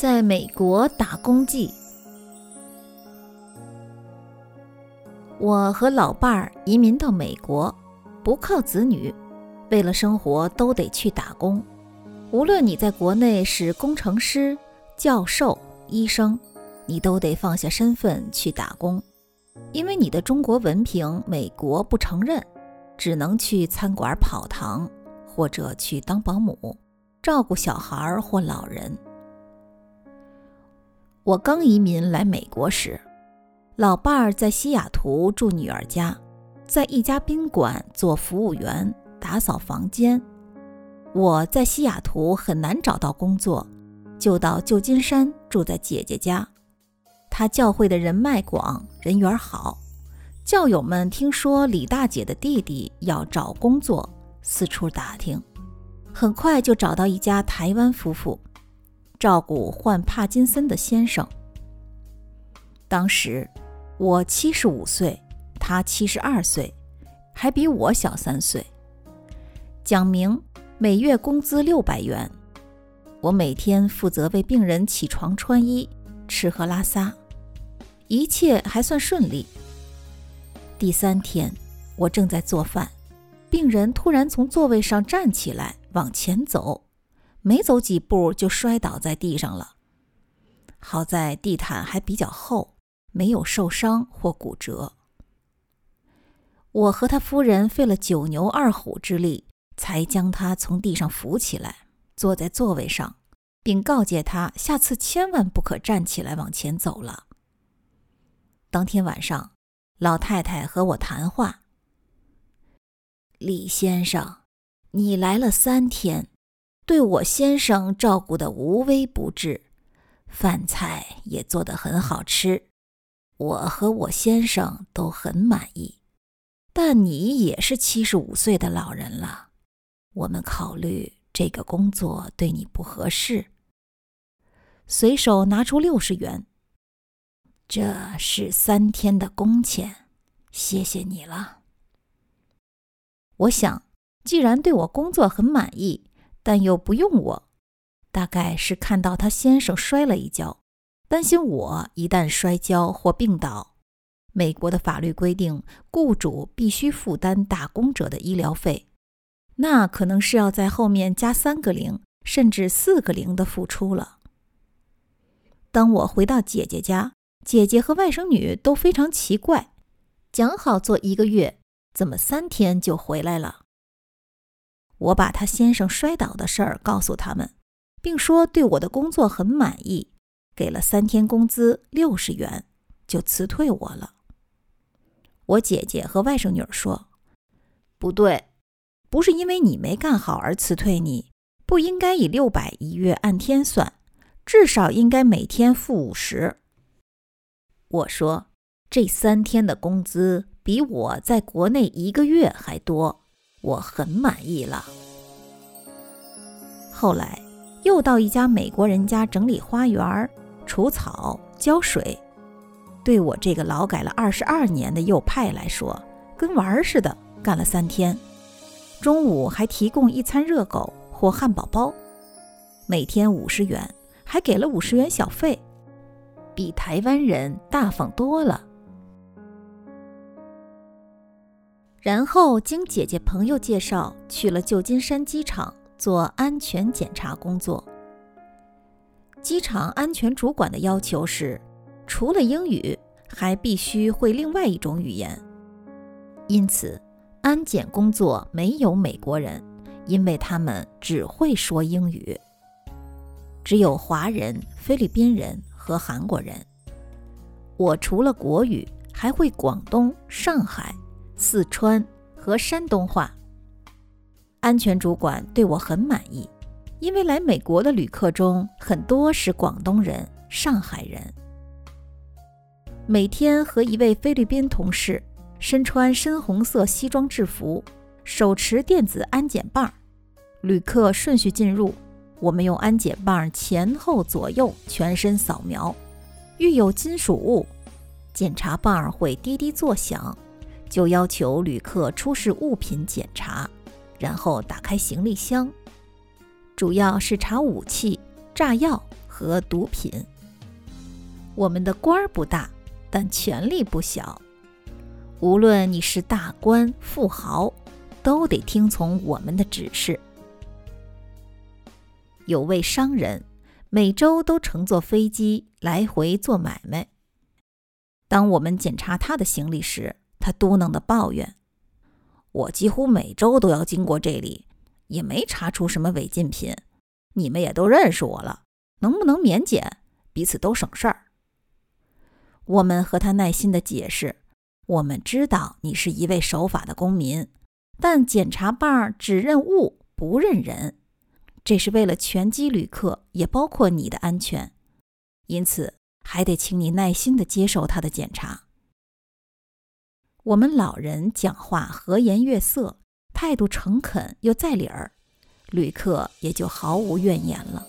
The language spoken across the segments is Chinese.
在美国打工记。我和老伴儿移民到美国，不靠子女，为了生活都得去打工。无论你在国内是工程师、教授、医生，你都得放下身份去打工，因为你的中国文凭美国不承认，只能去餐馆跑堂，或者去当保姆，照顾小孩或老人。我刚移民来美国时，老伴儿在西雅图住女儿家，在一家宾馆做服务员，打扫房间。我在西雅图很难找到工作，就到旧金山住在姐姐家。她教会的人脉广，人缘好。教友们听说李大姐的弟弟要找工作，四处打听，很快就找到一家台湾夫妇，照顾患帕金森的先生。当时我75岁，他72岁，还比我小3岁。讲明每月工资600元，我每天负责为病人起床穿衣、吃喝拉撒，一切还算顺利。第3天，我正在做饭，病人突然从座位上站起来往前走，没走几步就摔倒在地上了。好在地毯还比较厚，没有受伤或骨折。我和他夫人费了9牛2虎之力，才将他从地上扶起来，坐在座位上，并告诫他下次千万不可站起来往前走了。当天晚上，老太太和我谈话：李先生，你来了3天，对我先生照顾得无微不至，饭菜也做得很好吃，我和我先生都很满意。但你也是75岁的老人了，我们考虑这个工作对你不合适。随手拿出60元，这是3天的工钱，谢谢你了。我想，既然对我工作很满意，但又不用我，大概是看到他先生摔了一跤，担心我一旦摔跤或病倒，美国的法律规定，雇主必须负担打工者的医疗费，那可能是要在后面加3个0，甚至4个0的付出了。当我回到姐姐家，姐姐和外甥女都非常奇怪，讲好做1个月，怎么3天就回来了？我把他先生摔倒的事儿告诉他们，并说对我的工作很满意，给了3天工资60元，就辞退我了。我姐姐和外甥女说：不对，不是因为你没干好而辞退你，不应该以600一月按天算，至少应该每天付50。我说，这3天的工资比我在国内1个月还多，我很满意了。后来又到一家美国人家整理花园、除草、浇水，对我这个劳改了22年的右派来说，跟玩似的，干了3天。中午还提供1餐热狗或汉堡包，每天50元，还给了50元小费，比台湾人大方多了。然后经姐姐朋友介绍，去了旧金山机场做安全检查工作。机场安全主管的要求是，除了英语，还必须会另外一种语言。因此，安检工作没有美国人，因为他们只会说英语。只有华人、菲律宾人和韩国人。我除了国语，还会广东、上海、四川和山东话。安全主管对我很满意，因为来美国的旅客中很多是广东人、上海人。每天和一位菲律宾同事，身穿深红色西装制服，手持电子安检棒，旅客顺序进入，我们用安检棒前后左右全身扫描，遇有金属物，检查棒会滴滴作响，就要求旅客出示物品检查，然后打开行李箱，主要是查武器、炸药和毒品。我们的官儿不大，但权力不小。无论你是大官、富豪，都得听从我们的指示。有位商人，每周都乘坐飞机来回做买卖。当我们检查他的行李时，他嘟囔地抱怨：我几乎每周都要经过这里，也没查出什么违禁品。你们也都认识我了，能不能免检？彼此都省事儿。我们和他耐心地解释，我们知道你是一位守法的公民，但检查棒只认物不认人，这是为了全机旅客，也包括你的安全，因此还得请你耐心地接受他的检查。我们老人讲话和颜悦色，态度诚恳又在理儿，旅客也就毫无怨言了。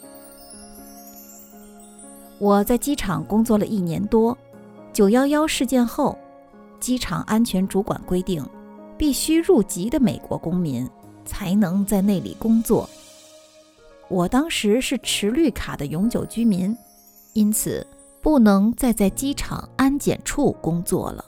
我在机场工作了1年多，911事件后，机场安全主管规定，必须入籍的美国公民才能在那里工作。我当时是持绿卡的永久居民，因此不能再在机场安检处工作了。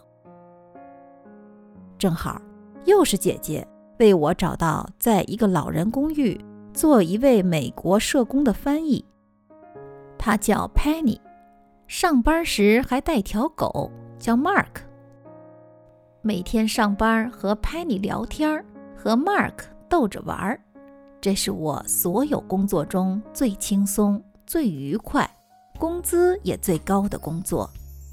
正好又是姐姐为我找到在一个老人公寓做一位美国社工的翻译。她叫 Penny， 上班时还带条狗叫 Mark。 每天上班和 Penny 聊天，和 Mark 逗着玩，这是我所有工作中最轻松、最愉快，工资也最高的工作。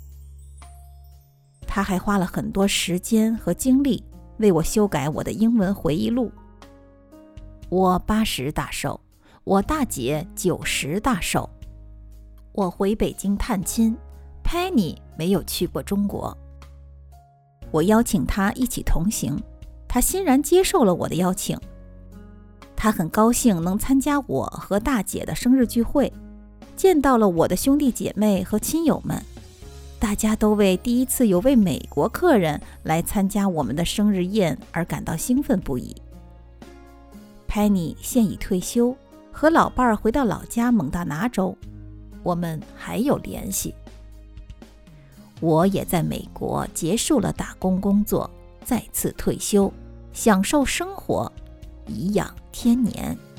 他还花了很多时间和精力为我修改我的英文回忆录。我80大寿，我大姐90大寿。我回北京探亲， Penny 没有去过中国。我邀请她一起同行，她欣然接受了我的邀请。她很高兴能参加我和大姐的生日聚会，见到了我的兄弟姐妹和亲友们。大家都为第一次有位美国客人来参加我们的生日宴而感到兴奋不已。Penny 现已退休，和老伴儿回到老家蒙大拿州，我们还有联系。我也在美国结束了打工工作，再次退休，享受生活，颐养天年。